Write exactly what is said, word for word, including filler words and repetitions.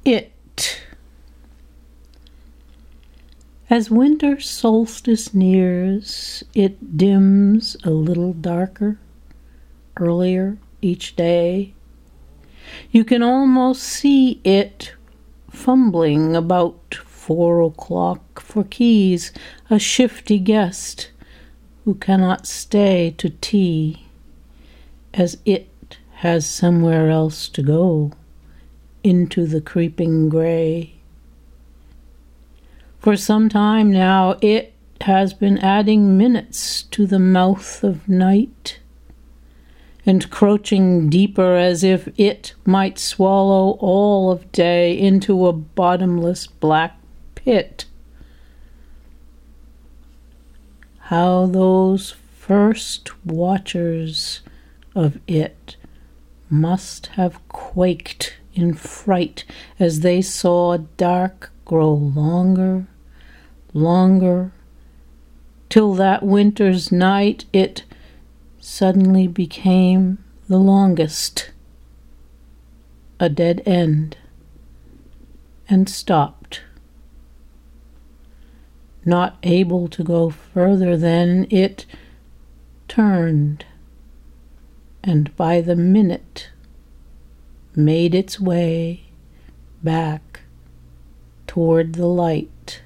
It. As winter solstice nears, it dims a little darker, earlier each day. You can almost see it fumbling about four o'clock for keys, a shifty guest who cannot stay to tea, as it has somewhere else to go, into the creeping gray. For some time now it has been adding minutes to the mouth of night, encroaching deeper as if it might swallow all of day into a bottomless black pit. How those first watchers of it must have quaked in fright as they saw dark grow longer, longer, till that winter's night it suddenly became the longest, a dead end, and stopped. Not able to go further then, it turned, and by the minute made its way back toward the light.